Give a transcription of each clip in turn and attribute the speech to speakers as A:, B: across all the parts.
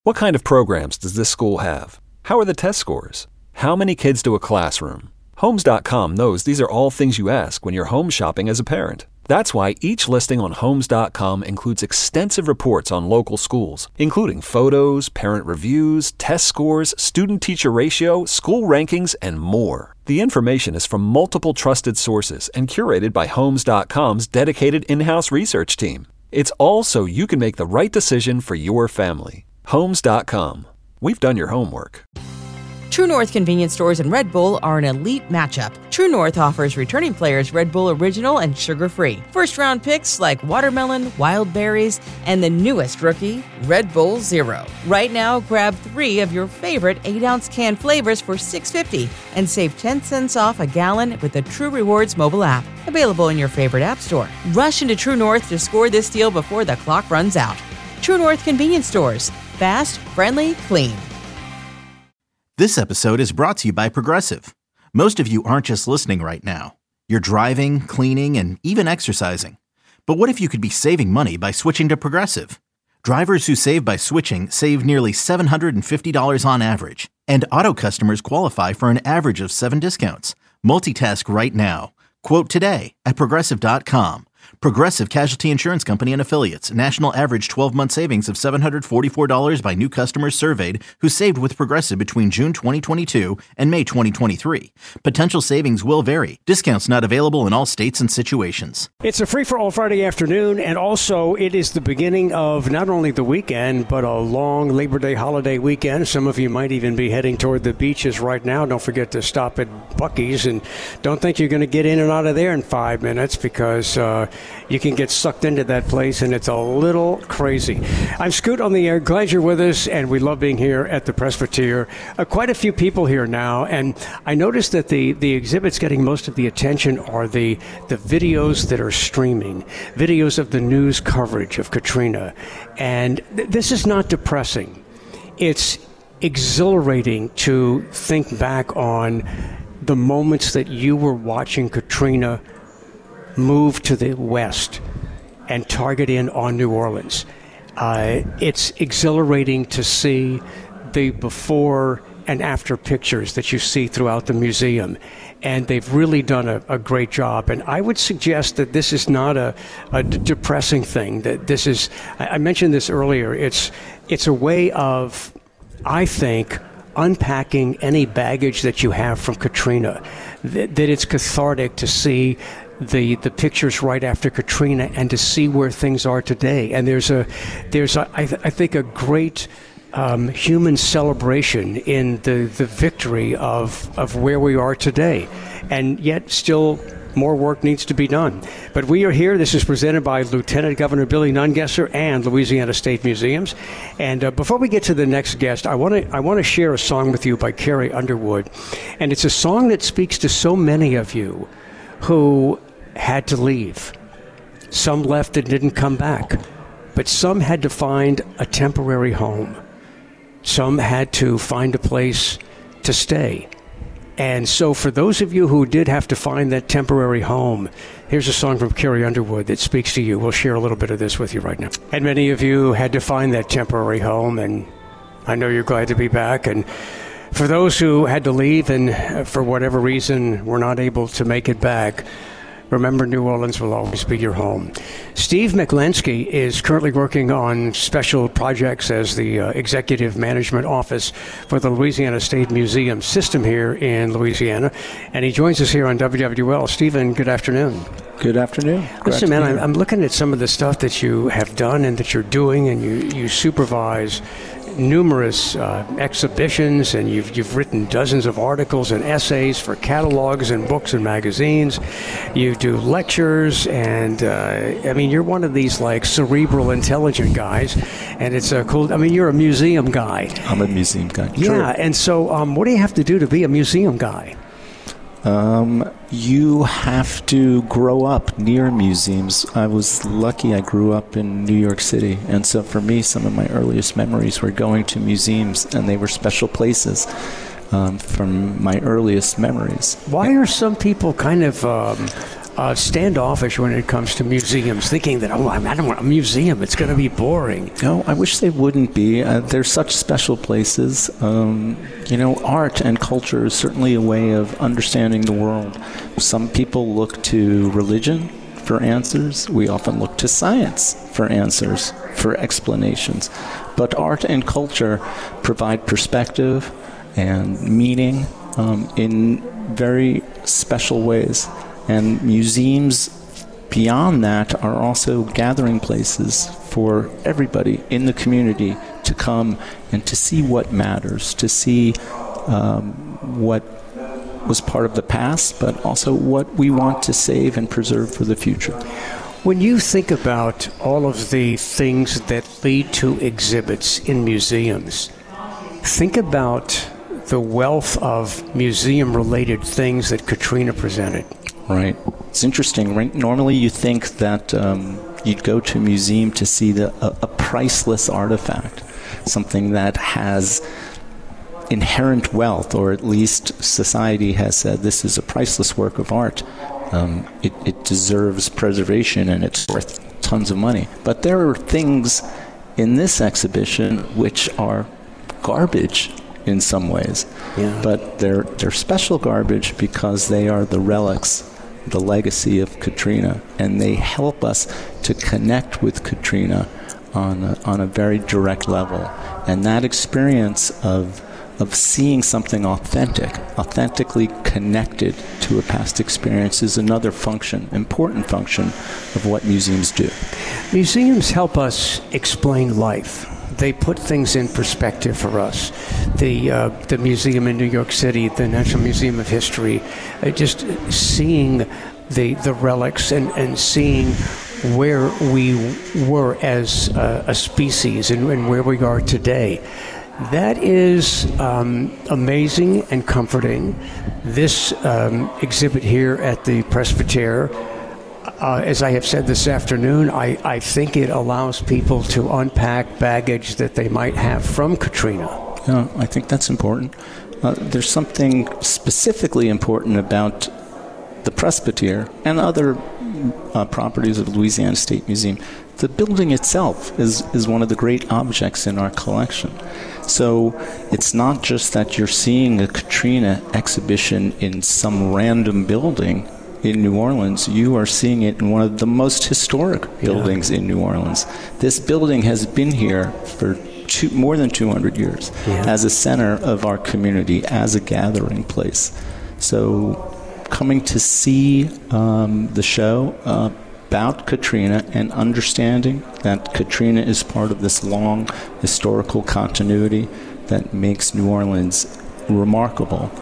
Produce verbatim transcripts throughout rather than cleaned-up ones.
A: What kind of programs does this school have? How are the test scores? How many kids do a classroom? Homes dot com knows these are all things you ask when you're home shopping as a parent. That's why each listing on Homes dot com includes extensive reports on local schools, including photos, parent reviews, test scores, student-teacher ratio, school rankings, and more. The information is from multiple trusted sources and curated by Homes dot com's dedicated in-house research team. It's all so you can make the right decision for your family. Homes dot com. We've done your homework.
B: True North convenience stores and Red Bull are an elite matchup. True North offers returning players Red Bull Original and sugar-free. First-round picks like watermelon, wild berries, and the newest rookie, Red Bull Zero. Right now, grab three of your favorite eight-ounce can flavors for six dollars and fifty cents and save ten cents off a gallon with the True Rewards mobile app. Available in your favorite app store. Rush into True North to score this deal before the clock runs out. True North convenience stores. Fast, friendly, clean.
C: This episode is brought to you by Progressive. Most of you aren't just listening right now. You're driving, cleaning, and even exercising. But what if you could be saving money by switching to Progressive? Drivers who save by switching save nearly seven hundred fifty dollars on average. And auto customers qualify for an average of seven discounts. Multitask right now. Quote today at Progressive dot com. Progressive Casualty Insurance Company and Affiliates. National average twelve-month savings of seven hundred forty-four dollars by new customers surveyed who saved with Progressive between June twenty twenty-two and May twenty twenty-three. Potential savings will vary. Discounts not available in all states and situations.
D: It's a free-for-all Friday afternoon, and also it is the beginning of not only the weekend, but a long Labor Day holiday weekend. Some of you might even be heading toward the beaches right now. Don't forget to stop at Buc-ee's, and don't think you're going to get in and out of there in five minutes because uh, you can get sucked into that place, and it's a little crazy. I'm Scoot on the air. Glad you're with us, and we love being here at the Presbyterian. Uh, quite a few people here now, and I noticed that the, the exhibits getting most of the attention are the, the videos that are streaming, videos of the news coverage of Katrina. And th- this is not depressing. It's exhilarating to think back on the moments that you were watching Katrina move to the west and target in on New Orleans. Uh, it's exhilarating to see the before and after pictures that you see throughout the museum. And they've really done a, a great job. And I would suggest that this is not a, a d- depressing thing. That this is, I, I mentioned this earlier, it's it's a way of, I think, unpacking any baggage that you have from Katrina. That, that it's cathartic to see the the pictures right after Katrina and to see where things are today. And there's a there's a, I, th- I think a great um, human celebration in the, the victory of of where we are today, and yet still more work needs to be done. But we are here. This is presented by Lieutenant Governor Billy Nungesser and Louisiana State Museums. And uh, before we get to the next guest, I want to I want to share a song with you by Carrie Underwood, and it's a song that speaks to so many of you who had to leave. Some left and didn't come back, but some had to find a temporary home. Some had to find a place to stay. And so for those of you who did have to find that temporary home, here's a song from Carrie Underwood that speaks to you. We'll share a little bit of this with you right now. And many of you had to find that temporary home, and I know you're glad to be back. And for those who had to leave and for whatever reason were not able to make it back, remember, New Orleans will always be your home. Steve McLensky is currently working on special projects as the uh, Executive Management Office for the Louisiana State Museum system here in Louisiana, and he joins us here on W W L. Stephen, good afternoon.
E: Good afternoon.
D: Listen, man, I'm, I'm looking at some of the stuff that you have done and that you're doing, and you, you supervise numerous uh, exhibitions, and you've you've written dozens of articles and essays for catalogs and books and magazines. You do lectures, and uh, I mean, you're one of these like cerebral, intelligent guys, and it's a cool. I mean, you're a museum guy.
E: I'm a museum guy.
D: Yeah, True. And so, um, what do you have to do to be a museum guy?
E: Um, you have to grow up near museums. I was lucky I grew up in New York City, and so for me, some of my earliest memories were going to museums, and they were special places um, from my earliest memories.
D: Why are some people kind of um, uh, standoffish when it comes to museums, thinking that, oh, I don't want a museum, it's going to be boring.
E: No, I wish they wouldn't be. Uh, they're such special places. Um, you know, art and culture is certainly a way of understanding the world. Some people look to religion for answers. We often look to science for answers, for explanations. But art and culture provide perspective and meaning um, in very special ways. And museums beyond that are also gathering places for everybody in the community to come and to see what matters, to see um, what was part of the past, but also what we want to save and preserve for the future.
D: When you think about all of the things that lead to exhibits in museums, think about the wealth of museum-related things that Katrina presented.
E: Right. It's interesting, right? Normally you think that um, you'd go to a museum to see the, a, a priceless artifact, something that has inherent wealth, or at least society has said this is a priceless work of art. Um, it, it deserves preservation and it's worth tons of money. But there are things in this exhibition which are garbage in some ways.
D: Yeah.
E: But they're they're special garbage because they are the relics, the legacy of Katrina, and they help us to connect with Katrina on a, on a very direct level. And that experience of of seeing something authentic, authentically connected to a past experience is another function, important function of what museums do.
D: Museums help us explain life. They put things in perspective for us. The uh, the museum in New York City, the National Museum of History, uh, just seeing the the relics and, and seeing where we were as uh, a species and, and where we are today. That is um, amazing and comforting. This um, exhibit here at the Presbytère, uh, as I have said this afternoon, I, I think it allows people to unpack baggage that they might have from Katrina.
E: Yeah, I think that's important. Uh, there's something specifically important about the Presbytère and other uh, properties of Louisiana State Museum. The building itself is, is one of the great objects in our collection. So it's not just that you're seeing a Katrina exhibition in some random building in New Orleans. You are seeing it in one of the most historic buildings yeah. in New Orleans. This building has been here for two, more than two hundred years yeah. as a center of our community, as a gathering place. So coming to see um, the show uh, about Katrina and understanding that Katrina is part of this long historical continuity that makes New Orleans remarkable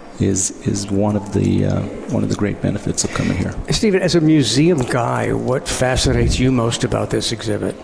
E: is is one of the uh, one of the great benefits of coming here.
D: Stephen, as a museum guy, what fascinates you most about this exhibit?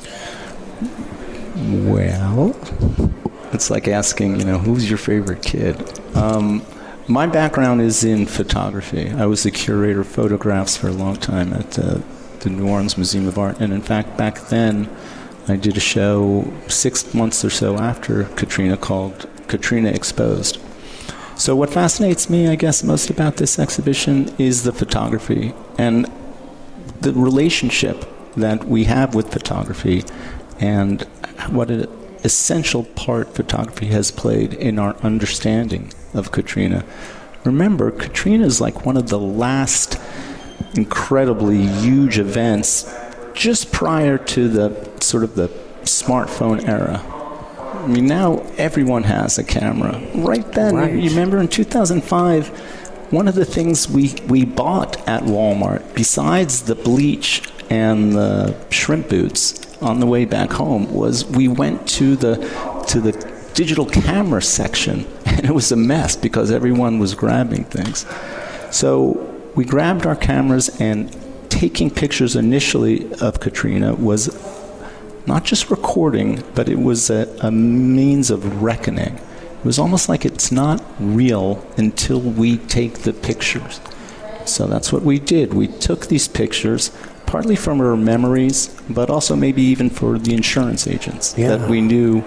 E: Well, it's like asking, you know, who's your favorite kid? Um, My background is in photography. I was the curator of photographs for a long time at uh, the New Orleans Museum of Art. And in fact, back then, I did a show six months or so after Katrina called Katrina Exposed. So what fascinates me, I guess, most about this exhibition is the photography and the relationship that we have with photography and what an essential part photography has played in our understanding of Katrina. Remember, Katrina is like one of the last incredibly huge events just prior to the sort of the smartphone era. I mean, now everyone has a camera. Right then,
D: right.
E: You remember in two thousand five, one of the things we, we bought at Walmart, besides the bleach and the shrimp boots on the way back home, was we went to the to the digital camera section, and it was a mess because everyone was grabbing things. So we grabbed our cameras, and taking pictures initially of Katrina was not just recording, but it was a, a means of reckoning. It was almost like it's not real until we take the pictures. So that's what we did. We took these pictures, partly from our memories, but also maybe even for the insurance agents yeah. that we knew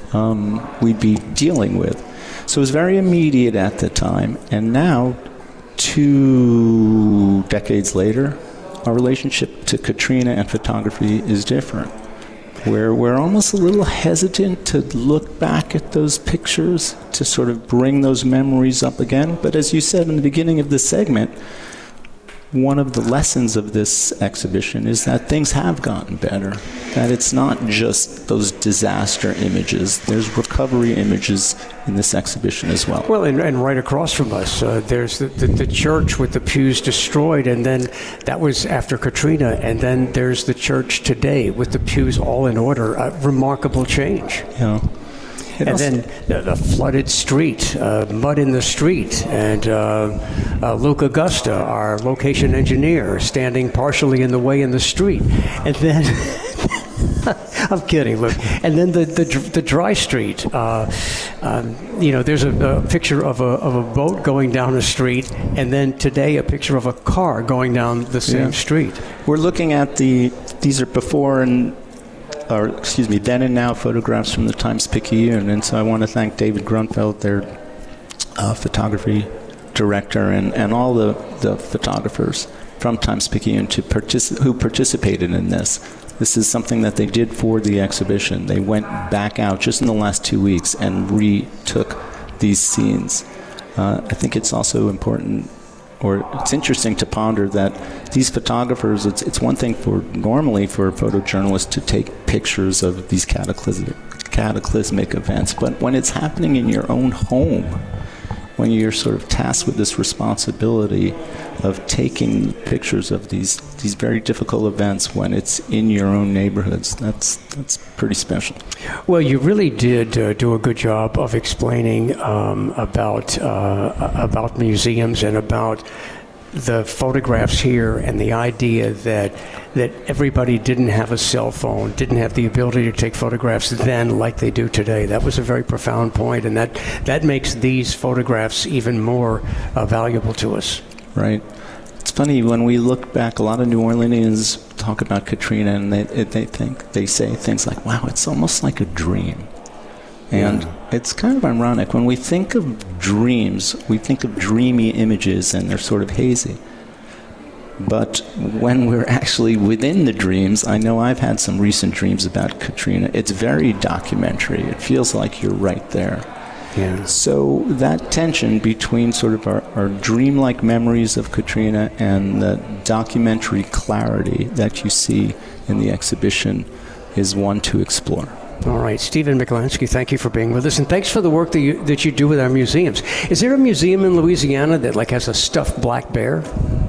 E: um, we'd be dealing with. So it was very immediate at the time. And now, two decades later, our relationship to Katrina and photography is different, where we're almost a little hesitant to look back at those pictures to sort of bring those memories up again. But as you said in the beginning of this segment, one of the lessons of this exhibition is that things have gotten better, that it's not just those disaster images. There's recovery images in this exhibition as well.
D: Well, and, and right across from us, uh, there's the, the, the church with the pews destroyed, and then that was after Katrina, and then there's the church today with the pews all in order. A remarkable change.
E: Yeah. It
D: and
E: also,
D: then the, the flooded street, uh, mud in the street, and uh, uh, Luke Augusta, our location engineer, standing partially in the way in the street. And then, I'm kidding, Luke. And then the the, the dry street. Uh, um, you know, there's a, a picture of a of a boat going down a street, and then today a picture of a car going down the same yeah. street.
E: We're looking at the. These are before and. Or, excuse me, then and now photographs from the Times-Picayune. And so I want to thank David Grunfeld, their uh, photography director, and, and all the, the photographers from Times-Picayune to partici- who participated in this. This is something that they did for the exhibition. They went back out just in the last two weeks and retook these scenes. Uh, I think it's also important, or it's interesting to ponder that these photographers, it's it's one thing for normally for photojournalists to take pictures of these cataclysmic, cataclysmic events, but when it's happening in your own home, when you're sort of tasked with this responsibility of taking pictures of these these very difficult events when it's in your own neighborhoods, that's that's pretty special.
D: Well, you really did uh, do a good job of explaining um, about uh, about museums and about the photographs here, and the idea that that everybody didn't have a cell phone, didn't have the ability to take photographs then like they do today. That was a very profound point, and that, that makes these photographs even more uh, valuable to us.
E: Right. It's funny, when we look back, a lot of New Orleanians talk about Katrina, and they they think they say things like, wow, it's almost like a dream. And yeah. It's kind of ironic. When we think of dreams, we think of dreamy images, and they're sort of hazy. But when we're actually within the dreams, I know I've had some recent dreams about Katrina. It's very documentary. It feels like you're right there.
D: Yeah.
E: So that tension between sort of our, our dreamlike memories of Katrina and the documentary clarity that you see in the exhibition is one to explore.
D: All right, Stephen Miklansky, thank you for being with us, and thanks for the work that you that you do with our museums. Is there a museum in Louisiana that like has a stuffed black bear?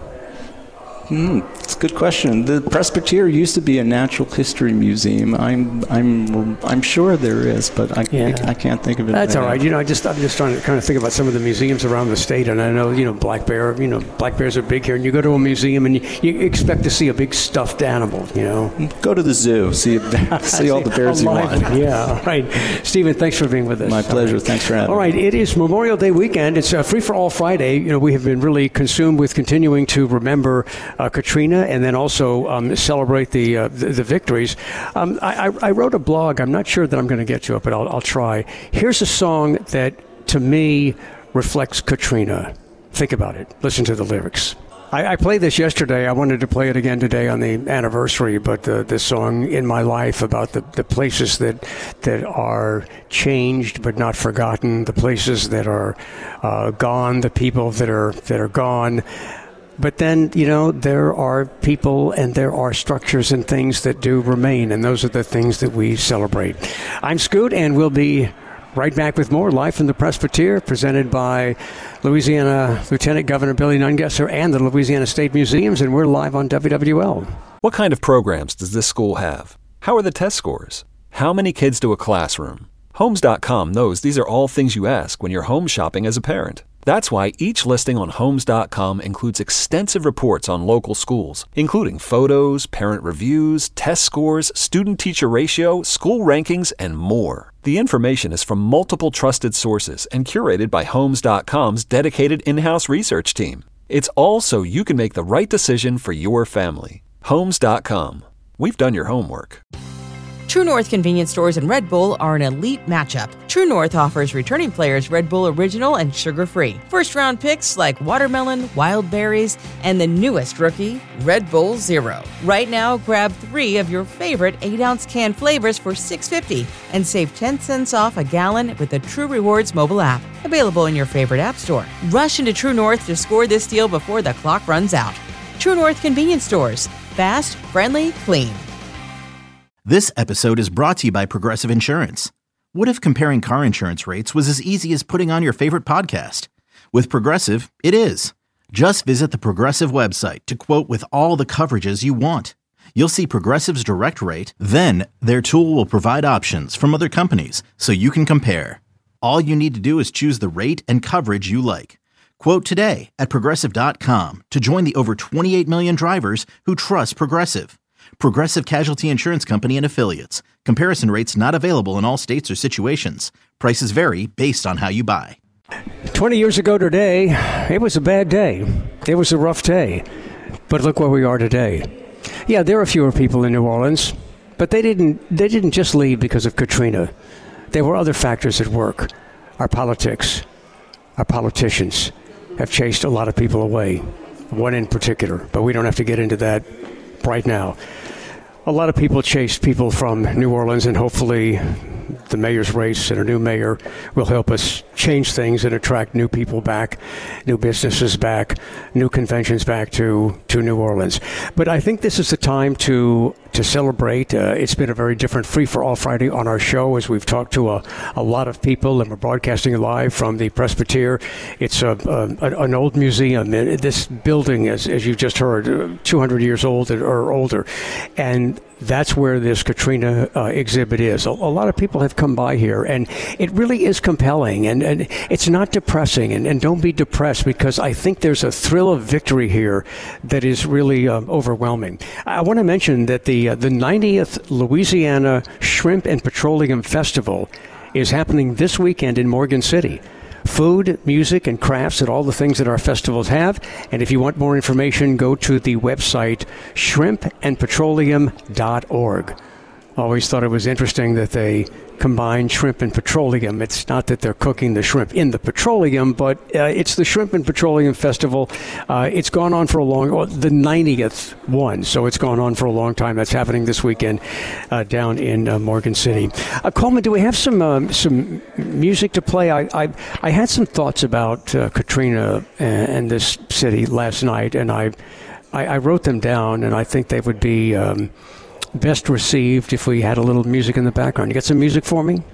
E: Hmm, it's a good question. The Presbyterian used to be a natural history museum. I'm, I'm, I'm sure there is, but I, yeah. I, I can't think of it.
D: That's
E: right
D: all right.
E: now.
D: You know, I just, I'm just trying to kind of think about some of the museums around the state, and I know, you know, black bear. You know, black bears are big here, and you go to a museum and you, you expect to see a big stuffed animal. You know,
E: go to the zoo, see see all the bears you want.
D: Yeah, all right. Stephen, thanks for being with us.
E: My pleasure.
D: Right.
E: Thanks for having me.
D: All right, it is Memorial Day weekend. It's uh, Free for All Friday. You know, we have been really consumed with continuing to remember uh, Katrina, and then also um, celebrate the, uh, the the victories. Um, I, I wrote a blog. I'm not sure that I'm going to get to it, but I'll, I'll try. Here's a song that, to me, reflects Katrina. Think about it. Listen to the lyrics. I, I played this yesterday. I wanted to play it again today on the anniversary, but the, the song In My Life about the, the places that that are changed but not forgotten, the places that are uh, gone, the people that are that are gone. But then, you know, there are people and there are structures and things that do remain, and those are the things that we celebrate. I'm Scoot, and we'll be right back with more Live from the Presbyterian, presented by Louisiana Lieutenant Governor Billy Nungesser and the Louisiana State Museums, and we're live on W W L.
A: What kind of programs does this school have? How are the test scores? How many kids to a classroom? Homes dot com knows these are all things you ask when you're home shopping as a parent. That's why each listing on Homes dot com includes extensive reports on local schools, including photos, parent reviews, test scores, student-teacher ratio, school rankings, and more. The information is from multiple trusted sources and curated by Homes dot com's dedicated in-house research team. It's all so you can make the right decision for your family. Homes dot com. We've done your homework.
B: True North convenience stores and Red Bull are an elite matchup. True North offers returning players Red Bull Original and sugar-free. First-round picks like watermelon, wild berries, and the newest rookie, Red Bull Zero. Right now, grab three of your favorite eight ounce can flavors for six dollars and fifty cents and save ten cents off a gallon with the True Rewards mobile app. Available in your favorite app store. Rush into True North to score this deal before the clock runs out. True North convenience stores. Fast, friendly, clean.
C: This episode is brought to you by Progressive Insurance. What if comparing car insurance rates was as easy as putting on your favorite podcast? With Progressive, it is. Just visit the Progressive website to quote with all the coverages you want. You'll see Progressive's direct rate, then their tool will provide options from other companies so you can compare. All you need to do is choose the rate and coverage you like. Quote today at Progressive dot com to join the over twenty-eight million drivers who trust Progressive. Progressive Casualty Insurance Company and Affiliates. Comparison rates not available in all states or situations. Prices vary based on how you buy.
D: twenty years ago today, it was a bad day. It was a rough day. But look where we are today. Yeah, there are fewer people in New Orleans, but they didn't they didn't just leave because of Katrina. There were other factors at work. Our politics, our politicians have chased a lot of people away. One in particular, but we don't have to get into that right now. A lot of people chased people from New Orleans, and hopefully the mayor's race and a new mayor will help us change things and attract new people back, new businesses back, new conventions back to, to New Orleans. But I think this is the time to to celebrate. Uh, it's been a very different Free for All Friday on our show, as we've talked to a, a lot of people, and we're broadcasting live from the Presbytere. It's a, a an old museum. This building, as as you just heard, two hundred years old or older, and that's where this Katrina uh, exhibit is. A, a lot of people have come by here, and it really is compelling, and, and it's not depressing, and, and don't be depressed, because I think there's a thrill of victory here that is really um, overwhelming. I want to mention that the uh, the ninetieth Louisiana Shrimp and Petroleum Festival is happening this weekend in Morgan City. Food, music, and crafts, and all the things that our festivals have. And if you want more information, go to the website shrimp and petroleum dot org. Always thought it was interesting that they combine shrimp and petroleum. It's not that they're cooking the shrimp in the petroleum, but uh, it's the Shrimp and Petroleum Festival. Uh, it's gone on for a long, well, the ninetieth one, so it's gone on for a long time. That's happening this weekend uh, down in uh, Morgan City. Uh, Coleman, do we have some um, some music to play? I I, I had some thoughts about uh, Katrina and, and this city last night, and I, I I wrote them down, and I think they would be Um, best received if we had a little music in the background. You got some music for me?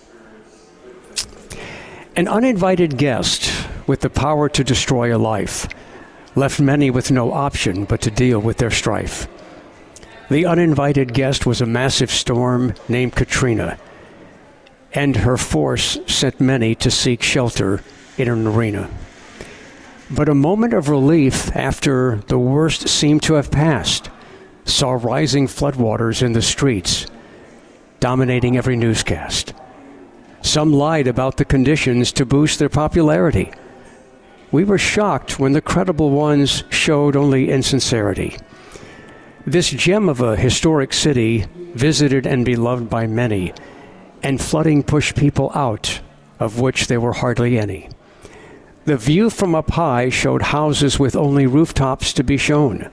D: An uninvited guest with the power to destroy a life left many with no option but to deal with their strife. The uninvited guest was a massive storm named Katrina, and her force sent many to seek shelter in an arena. But a moment of relief after the worst seemed to have passed saw rising floodwaters in the streets, dominating every newscast. Some lied about the conditions to boost their popularity. We were shocked when the credible ones showed only insincerity. This gem of a historic city, visited and beloved by many, and flooding pushed people out, of which there were hardly any. The view from up high showed houses with only rooftops to be shown,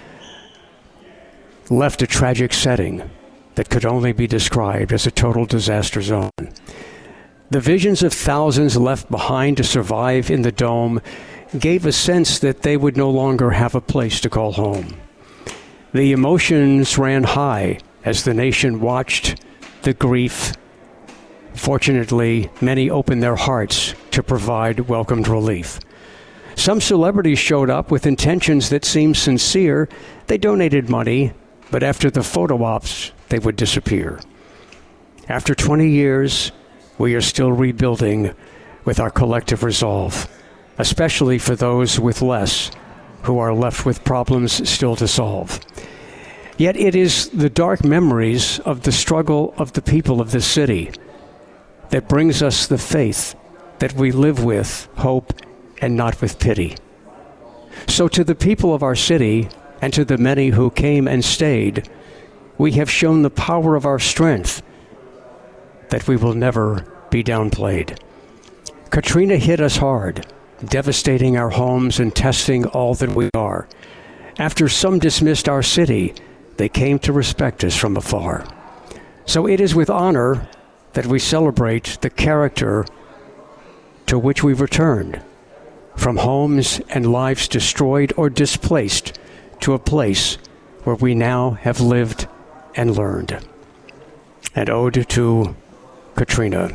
D: left a tragic setting that could only be described as a total disaster zone. The visions of thousands left behind to survive in the dome gave a sense that they would no longer have a place to call home. The emotions ran high as the nation watched the grief. Fortunately, many opened their hearts to provide welcomed relief. Some celebrities showed up with intentions that seemed sincere. They donated money, but after the photo ops, they would disappear. After twenty years, we are still rebuilding with our collective resolve, especially for those with less who are left with problems still to solve. Yet it is the dark memories of the struggle of the people of this city that brings us the faith that we live with hope and not with pity. So to the people of our city, and to the many who came and stayed, we have shown the power of our strength, that we will never be downplayed. Katrina hit us hard, devastating our homes and testing all that we are. After some dismissed our city, they came to respect us from afar. So it is with honor that we celebrate the character to which we returned, from homes and lives destroyed or displaced to a place where we now have lived and learned. An ode to Katrina,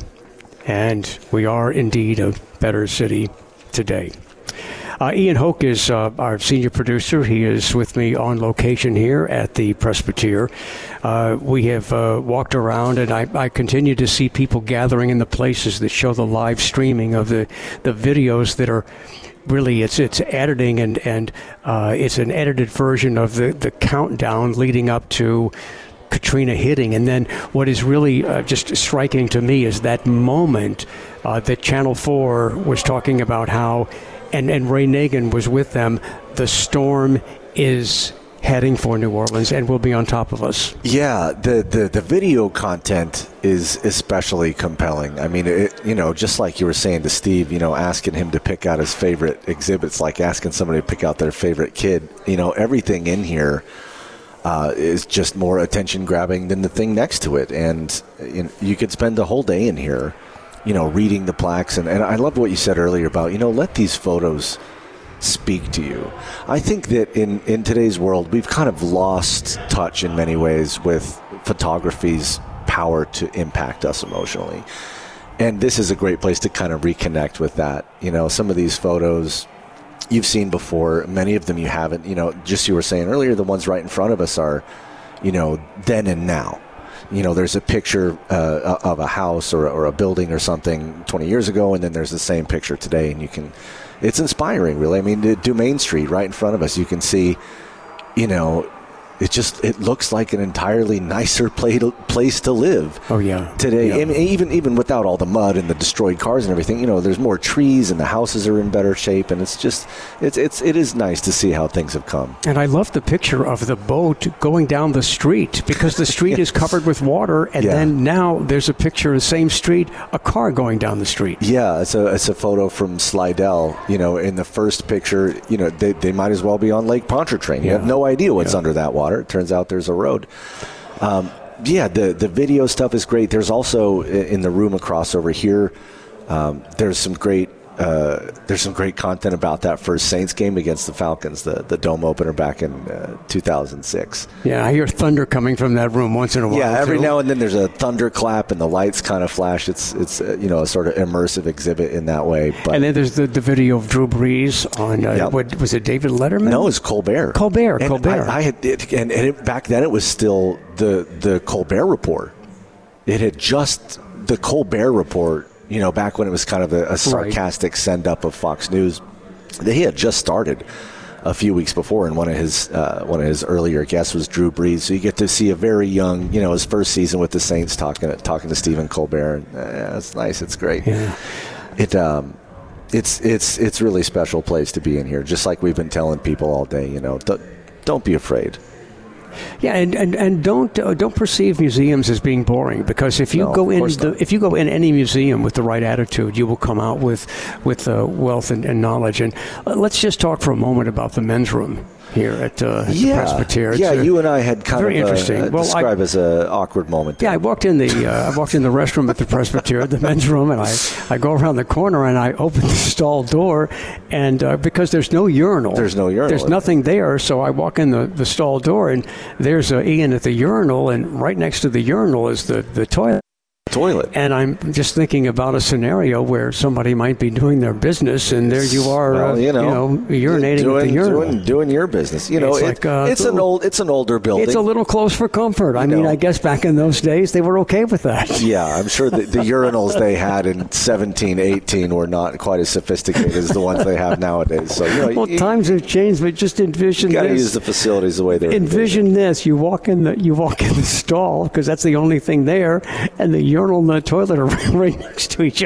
D: and we are indeed a better city today. Uh, Ian Hoke is uh, our senior producer. He is with me on location here at the Presbyterian. Uh, we have uh, walked around, and I, I continue to see people gathering in the places that show the live streaming of the, the videos that are really, it's it's editing, and, and uh, it's an edited version of the, the countdown leading up to Katrina hitting. And then what is really uh, just striking to me is that moment uh, that Channel four was talking about how, and, and Ray Nagin was with them, the storm is heading for New Orleans and will be on top of us.
F: Yeah, the, the, the video content is especially compelling. I mean, it, you know, just like you were saying to Steve, you know, asking him to pick out his favorite exhibits, like asking somebody to pick out their favorite kid. You know, everything in here uh, is just more attention-grabbing than the thing next to it. And you know, you could spend the whole day in here, you know, reading the plaques. And, and I love what you said earlier about, you know, let these photos speak to you. I think that in, in today's world, we've kind of lost touch in many ways with photography's power to impact us emotionally. And this is a great place to kind of reconnect with that. You know, some of these photos you've seen before, many of them you haven't. You know, just you were saying earlier, the ones right in front of us are, you know, then and now. You know, there's a picture uh, of a house or, or a building or something twenty years ago, and then there's the same picture today, and you can, it's inspiring, really. I mean, Dumaine Street right in front of us, you can see, you know, it just, it looks like an entirely nicer play to, place to live.
D: Oh, yeah.
F: Today,
D: yeah.
F: And even even without all the mud and the destroyed cars and everything, you know, there's more trees and the houses are in better shape, and it's just, it's it's it is nice to see how things have come.
D: And I love the picture of the boat going down the street, because the street yes. is covered with water, and yeah. then now there's a picture of the same street, a car going down the street.
F: Yeah, it's a it's a photo from Slidell. You know, in the first picture, you know, they they might as well be on Lake Pontchartrain. You
D: yeah.
F: have no idea what's
D: yeah.
F: under that water. It turns out there's a road. Um, yeah, the, the video stuff is great. There's also, in the room across over here, um, there's some great uh, there's some great content about that first Saints game against the Falcons, the, the dome opener back in uh, two thousand six.
D: Yeah, I hear thunder coming from that room once in a while.
F: Yeah, every
D: too.
F: now and then there's a thunderclap and the lights kind of flash. It's it's uh, you know, a sort of immersive exhibit in that way. But
D: and then there's the, the video of Drew Brees on uh, yep. what was it, David Letterman?
F: No, it's Colbert.
D: Colbert,
F: and
D: Colbert.
F: I, I had it, and, and it, back then it was still the the Colbert Report. It had just the Colbert Report. You know, back when it was kind of a, a sarcastic right. send-up of Fox News, he had just started a few weeks before, and one of his uh, one of his earlier guests was Drew Brees. So you get to see a very young, you know, his first season with the Saints talking talking to Stephen Colbert. And, uh, it's nice. It's great.
D: Yeah.
F: It um, it's it's it's really special place to be in here. Just like we've been telling people all day, you know, th- don't be afraid.
D: Yeah, and, and, and don't uh, don't perceive museums as being boring, because if you
F: no,
D: go in
F: the,
D: if you go in any museum with the right attitude, you will come out with with uh, wealth and, and knowledge. And uh, let's just talk for a moment about the men's room here at, uh, at
F: yeah.
D: the Presbyterian.
F: Yeah,
D: uh,
F: you and I had kind
D: very
F: of
D: interesting.
F: Uh,
D: well,
F: describe
D: I,
F: as an awkward moment there.
D: Yeah, I walked in the uh, I walked in the restroom at the Presbyterian, the men's room, and I, I go around the corner and I open the stall door, and uh, because there's no urinal,
F: there's no urinal,
D: there's nothing there. So I walk in the, the stall door, and there's uh, Ian at the urinal, and right next to the urinal is the the toilet.
F: Toilet.
D: And I'm just thinking about a scenario where somebody might be doing their business, and there you are,
F: well,
D: uh,
F: you, know,
D: you know, urinating
F: doing,
D: at the urinal.
F: Doing, doing your business. You know,
D: it's,
F: it,
D: like, uh,
F: it's an old, it's an older building.
D: It's a little close for comfort. I
F: you
D: mean,
F: know.
D: I guess back in those days they were okay with that.
F: Yeah, I'm sure the, the urinals they had in seventeen, eighteen were not quite as sophisticated as the ones they have nowadays. So, you know,
D: well,
F: you,
D: times have changed, but just envision
F: you got to
D: this.
F: use the facilities the way they're
D: envision
F: envisioned.
D: this: you walk in the you walk in the stall, because that's the only thing there, and the urinal and the toilet are right next to each other.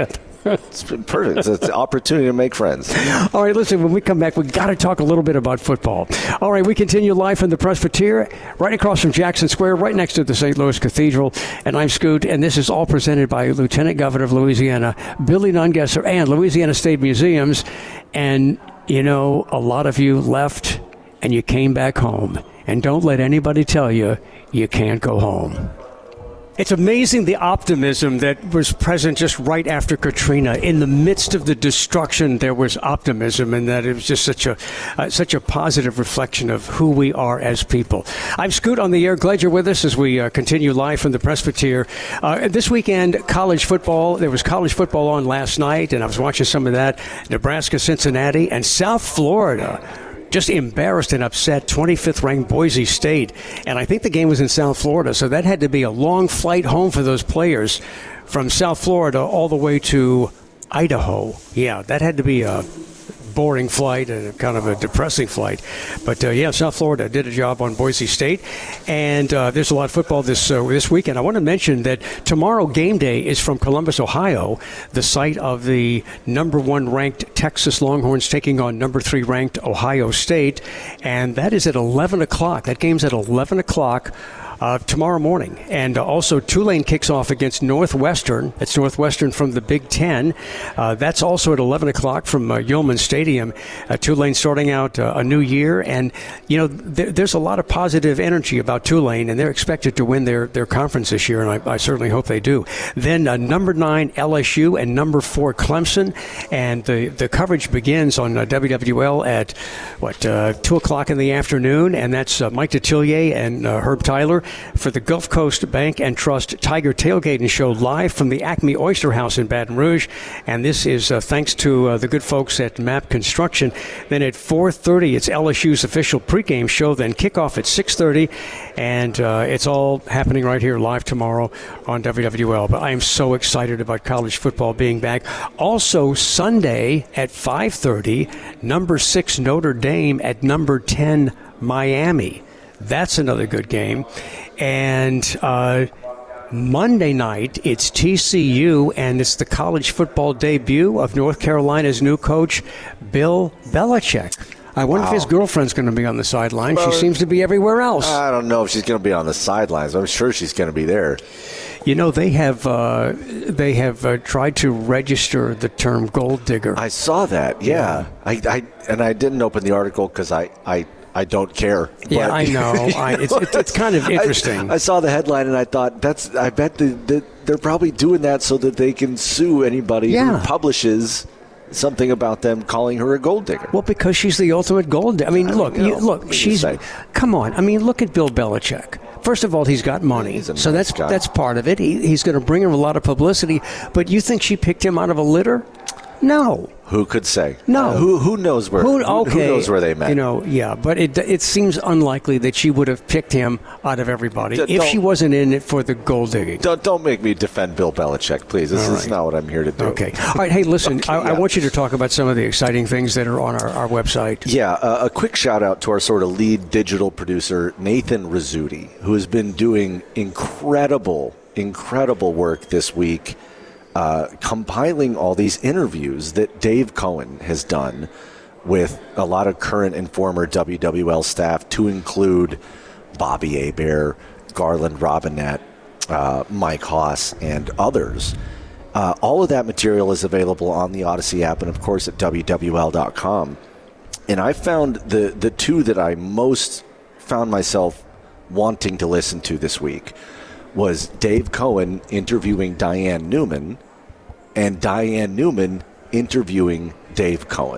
F: It's perfect. It's an opportunity to make friends.
D: All right, listen, when we come back, we've got to talk a little bit about football. All right, we continue live from the Presbyterian, right across from Jackson Square, right next to the Saint Louis Cathedral. And I'm Scoot, and this is all presented by Lieutenant Governor of Louisiana, Billy Nungesser, and Louisiana State Museums. And, you know, a lot of you left and you came back home. And don't let anybody tell you you can't go home. It's amazing the optimism that was present just right after Katrina. In the midst of the destruction, there was optimism, and that it was just such a uh, such a positive reflection of who we are as people. I'm Scoot on the air. Glad you're with us as we uh, continue live from the Presbyterian. Uh, this weekend, college football. There was college football on last night, and I was watching some of that. Nebraska, Cincinnati, and South Florida just embarrassed and upset twenty-fifth ranked Boise State. And I think the game was in South Florida, so that had to be a long flight home for those players from South Florida all the way to Idaho. Yeah, that had to be a boring flight and kind of a depressing flight. But, uh, yeah, South Florida did a job on Boise State. And uh, there's a lot of football this uh, this weekend. I want to mention that tomorrow game day is from Columbus, Ohio, the site of the number one ranked Texas Longhorns taking on number three ranked Ohio State. And that is at eleven o'clock. That game's at eleven o'clock. Uh, tomorrow morning. And uh, also Tulane kicks off against Northwestern. That's Northwestern from the Big Ten. Uh, that's also at eleven o'clock from uh, Yeoman Stadium. Uh, Tulane starting out uh, a new year. And, you know, th- there's a lot of positive energy about Tulane, and they're expected to win their, their conference this year, and I, I certainly hope they do. Then uh, number nine L S U and number four Clemson. And the, the coverage begins on uh, W W L at, what, uh, two o'clock in the afternoon. And that's uh, Mike Detillier and uh, Herb Tyler for the Gulf Coast Bank and Trust Tiger Tailgating Show live from the Acme Oyster House in Baton Rouge. And this is uh, thanks to uh, the good folks at Map Construction. Then at four thirty, it's L S U's official pregame show. Then kickoff at six thirty. And uh, it's all happening right here live tomorrow on W W L. But I am so excited about college football being back. Also, Sunday at five thirty, number six Notre Dame at number ten Miami. That's another good game. And uh, Monday night, it's T C U, and it's the college football debut of North Carolina's new coach, Bill Belichick. I wonder wow. if his girlfriend's going to be on the sideline. Well, she seems to be everywhere else.
F: I don't know if she's going to be on the sidelines. I'm sure she's going to be there.
D: You know, they have uh, they have uh, tried to register the term gold digger.
F: I saw that, yeah. yeah. I, I And I didn't open the article because I, I, I don't care.
D: Yeah,
F: but,
D: I know. I, it's, it's it's kind of interesting.
F: I, I saw the headline and I thought, that's. I bet the, the, they're probably doing that so that they can sue anybody
D: yeah.
F: who publishes something about them calling her a gold digger.
D: Well, because she's the ultimate gold digger. I mean, I look, you, look, she's. Come on. I mean, look at Bill Belichick. First of all, he's got money,
F: he's
D: so
F: nice
D: that's
F: guy.
D: that's part of it. He, he's going to bring him a lot of publicity. But you think she picked him out of a litter? No.
F: Who could say?
D: No.
F: Uh, who who knows where?
D: Who, okay,
F: who knows where they met?
D: You know, yeah. But it it seems unlikely that she would have picked him out of everybody
F: D-
D: if she wasn't in it for the gold digging.
F: Don't don't make me defend Bill Belichick, please. This
D: All
F: is
D: right.
F: not what I'm here to do.
D: Okay. All right. Hey, listen.
F: okay,
D: I,
F: yeah.
D: I want you to talk about some of the exciting things that are on our, our website.
F: Yeah. Uh, a quick shout out to our sort of lead digital producer Nathan Rizzuti, who has been doing incredible, incredible work this week. Uh, compiling all these interviews that Dave Cohen has done with a lot of current and former W W L staff, to include Bobby Hebert, Garland Robinette, uh, Mike Haas, and others. Uh, all of that material is available on the Odyssey app and, of course, at W W L dot com. And I found the, the two that I most found myself wanting to listen to this week was Dave Cohen interviewing Diane Newman and Diane Newman interviewing Dave Cohen.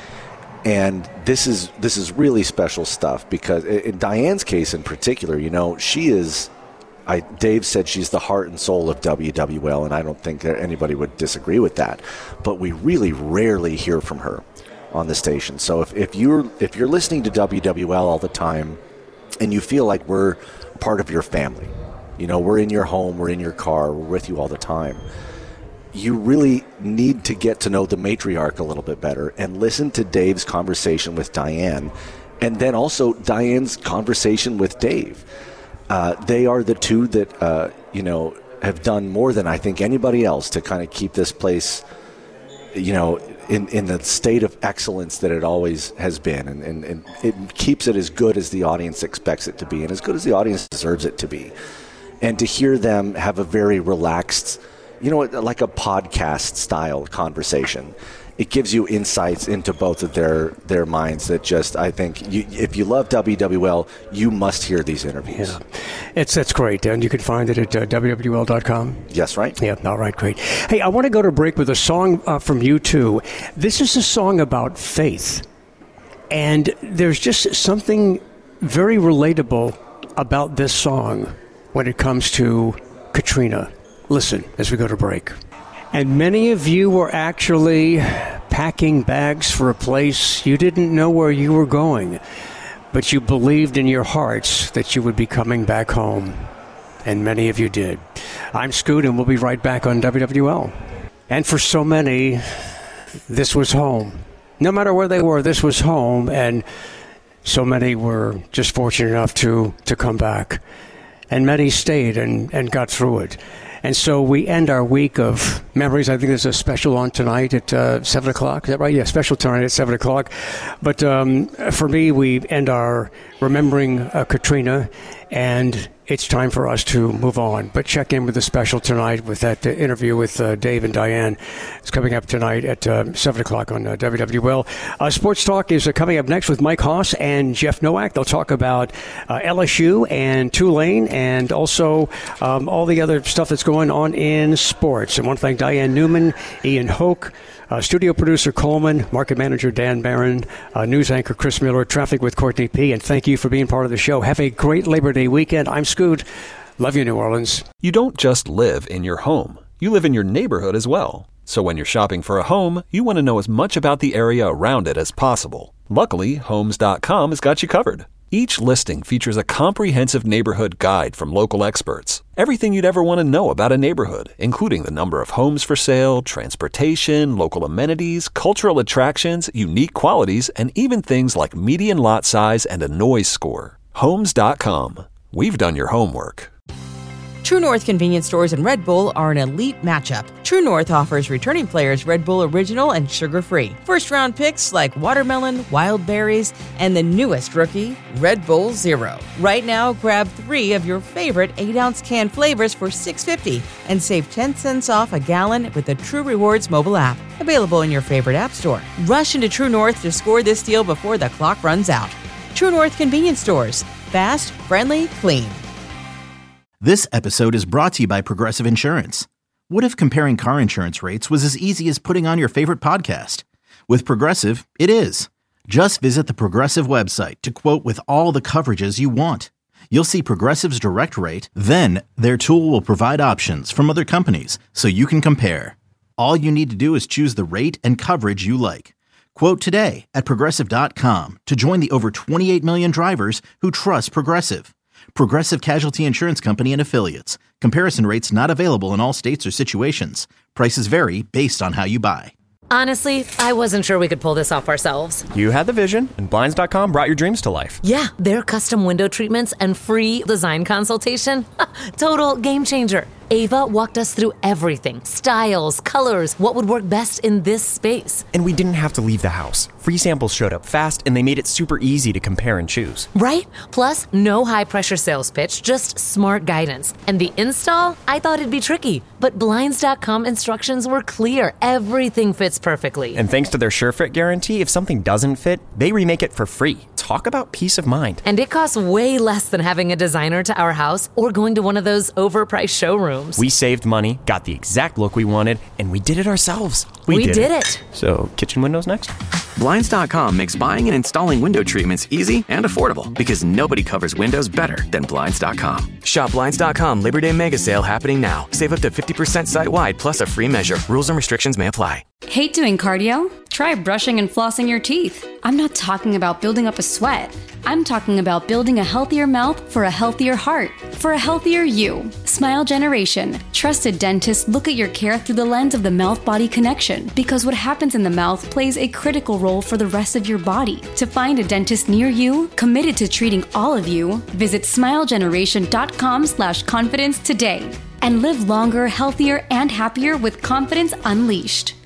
F: And this is this is really special stuff because in Diane's case in particular, you know, she is, I Dave said she's the heart and soul of W W L, and I don't think that anybody would disagree with that. But we really rarely hear from her on the station. So if, if you're if you're listening to W W L all the time and you feel like we're part of your family, you know, we're in your home, we're in your car, we're with you all the time, you really need to get to know the matriarch a little bit better and listen to Dave's conversation with Diane, and then also Diane's conversation with Dave. Uh, they are the two that, uh, you know, have done more than I think anybody else to kind of keep this place you know, in, in the state of excellence that it always has been. And, and, and it keeps it as good as the audience expects it to be and as good as the audience deserves it to be. And to hear them have a very relaxed, you know, like a podcast style conversation, it gives you insights into both of their, their minds that just, I think, you, if you love W W L, you must hear these interviews.
D: Yeah, it's that's great. And you can find it at uh, W W L dot com.
F: Yes, right?
D: Yeah, all right, great. Hey, I want to go to break with a song uh, from U two. This is a song about faith. And there's just something very relatable about this song when it comes to Katrina. Listen as we go to break. And many of you were actually packing bags for a place you didn't know where you were going, but you believed in your hearts that you would be coming back home. And many of you did. I'm Scoot, and we'll be right back on W W L. And for so many, this was home. No matter where they were, this was home, and so many were just fortunate enough to, to come back. And many stayed and, and got through it. And so we end our week of memories. I think there's a special on tonight at uh, seven o'clock. Is that right? Yeah, special tonight at seven o'clock. But um, for me, we end our remembering uh, Katrina, and it's time for us to move on. But check in with the special tonight with that uh, interview with uh, Dave and Diane. It's coming up tonight at uh, seven o'clock on uh, W W L. Uh, Sports Talk is uh, coming up next with Mike Haas and Jeff Nowak. They'll talk about uh, L S U and Tulane and also um, all the other stuff that's going on in sports. And I want to thank Diane Newman, Ian Hoke, Uh, studio producer Coleman, market manager Dan Barron, uh, news anchor Chris Miller, traffic with Courtney P. And thank you for being part of the show. Have a great Labor Day weekend. I'm Scoot. Love you, New Orleans.
A: You don't just live in your home. You live in your neighborhood as well. So when you're shopping for a home, you want to know as much about the area around it as possible. Luckily, Homes dot com has got you covered. Each listing features a comprehensive neighborhood guide from local experts. Everything you'd ever want to know about a neighborhood, including the number of homes for sale, transportation, local amenities, cultural attractions, unique qualities, and even things like median lot size and a noise score. Homes dot com. We've done your homework.
B: True North convenience stores and Red Bull are an elite matchup. True North offers returning players Red Bull Original and sugar-free. First-round picks like watermelon, wild berries, and the newest rookie, Red Bull Zero. Right now, grab three of your favorite eight-ounce can flavors for six dollars and fifty cents and save ten cents off a gallon with the True Rewards mobile app. Available in your favorite app store. Rush into True North to score this deal before the clock runs out. True North convenience stores. Fast, friendly, clean.
C: This episode is brought to you by Progressive Insurance. What if comparing car insurance rates was as easy as putting on your favorite podcast? With Progressive, it is. Just visit the Progressive website to quote with all the coverages you want. You'll see Progressive's direct rate, then their tool will provide options from other companies so you can compare. All you need to do is choose the rate and coverage you like. Quote today at Progressive dot com to join the over twenty-eight million drivers who trust Progressive. Progressive Casualty Insurance Company and Affiliates. Comparison rates not available in all states or situations. Prices vary based on how you buy.
G: Honestly, I wasn't sure we could pull this off ourselves.
H: You had the vision, and Blinds dot com brought your dreams to life.
G: Yeah, their custom window treatments and free design consultation. Total game changer. Ava walked us through everything. Styles, colors, what would work best in this space.
H: And we didn't have to leave the house. Free samples showed up fast, and they made it super easy to compare and choose.
G: Right? Plus, no high-pressure sales pitch, just smart guidance. And the install? I thought it'd be tricky. But Blinds dot com instructions were clear. Everything fits perfectly.
H: And thanks to their SureFit guarantee, if something doesn't fit, they remake it for free. Talk about peace of mind.
G: And it costs way less than having a designer to our house or going to one of those overpriced showrooms.
H: We saved money, got the exact look we wanted, and we did it ourselves.
G: We, we did, did it. it.
H: So, kitchen windows next?
I: Blinds dot com makes buying and installing window treatments easy and affordable because nobody covers windows better than Blinds dot com. Shop Blinds dot com Labor Day Mega Sale happening now. Save up to fifty percent site-wide plus a free measure. Rules and restrictions may apply.
J: Hate doing cardio? Try brushing and flossing your teeth. I'm not talking about building up a sweat. I'm talking about building a healthier mouth for a healthier heart, for a healthier you. Smile Generation. Trusted dentists look at your care through the lens of the mouth-body connection because what happens in the mouth plays a critical role for the rest of your body. To find a dentist near you, committed to treating all of you, visit smile generation dot com slash confidence today and live longer, healthier, and happier with confidence unleashed.